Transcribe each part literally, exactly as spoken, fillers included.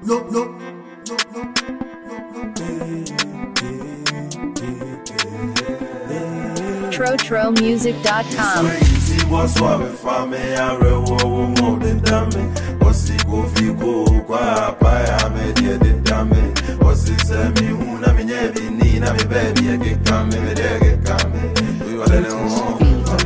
no, no, no, no. Tro Tro Music dot com. What's what we found me? I read more than damn me. What's it go figo? Qua paya me dear the damn me. What's it say me? Who na me never need na me baby? I get come me, I get come me. We want to know.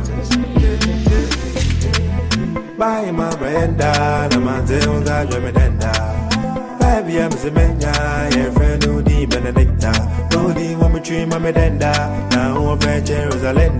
Buy my brenda, na manze unga jemedenda. Baby I'm zemenya, your friend who di Benedicta. Body want me dream my medenda. Now I'm from Jerusalem.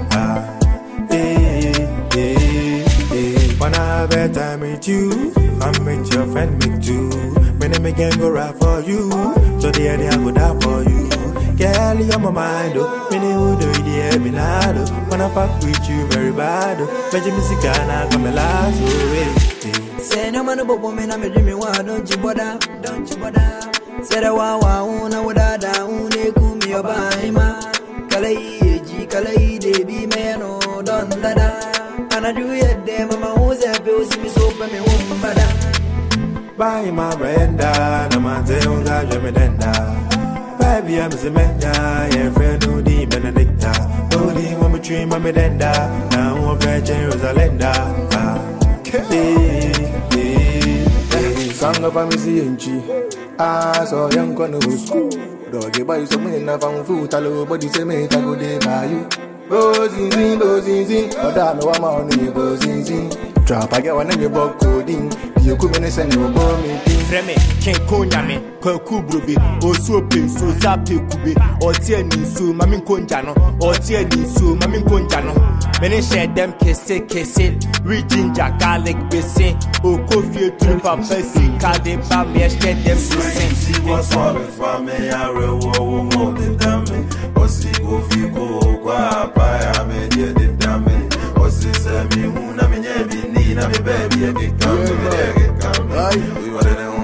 Hey, hey, hey. Wanna have a time with you? I'm with your friend, me too. My name again go right for you. So the idea go down for you. Girl, you're my mind, oh. Many who do it, yeah, me not, oh. Wanna fuck with you very bad, oh. Veggie me sicana, come and last, oh, hey. Say no man about woman, I'm a dreamy one, don't you bother, don't you bother. Say the wow, wow, una wadada, une kumi obaima. Kalai, ji, kalai, baby, man, oh, don't dada. And I do it, them, mama, who's a bill, see me so, me won't bother. Buy my brenda, na manze unga jemedenda. Baby, I'm Zemenya, your friend who di Benedicta. Body, want me dream, my medenda. Now I'm from Jerusalem. Hey, hey, hey. Song of a Missy Ah, so young gonna go school. Doggy boy, so many of them food. Hello, body say me, I go there by you. Bozin zin, bozin zin. Oh, that no one money, bozin zin. Drop, I get one in your book coding. You come in and send you a bomb. Freme, Ken Konyame, Kwaku Brubi, or Soapin, so Zapi Kubi, or Tiani Su, Mamin Konjano, or Tiani Su, Mamin Konjano. Many share them kese kese, Regina garlic basin, or coffee to Papa, see Kade Bamia, share them to sing. See what's all for me, I will more than damn me. Or see go figo, Guapa, I made it the damn me. Or see me, who na me never need, na me baby, I get come, I get come. We want to know.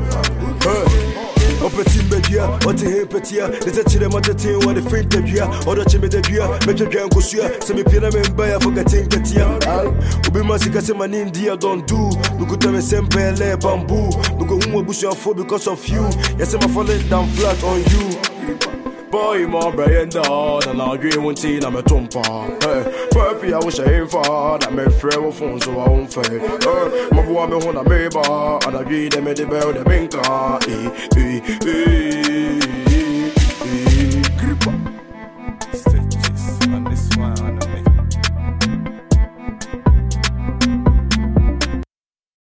Petit media, or the hip petia, the touching them on the team, or the free debut, or the chimney debut, Major Gangosia, semi pyramid by forgetting Katia. Ubi Masika Seman India don't do, look at them sempe bamboo, look at whom bush for because of you. Yes, I'm falling down flat on you. Boy, my brain down, and I'll agree one teen, I'm a tumpa. Hey, perfect, I wish I ain't far, that my friend will phone so I won't fail. My boy, me want a baby, and I agree them at the bell, the banker. Eh, eh, eh.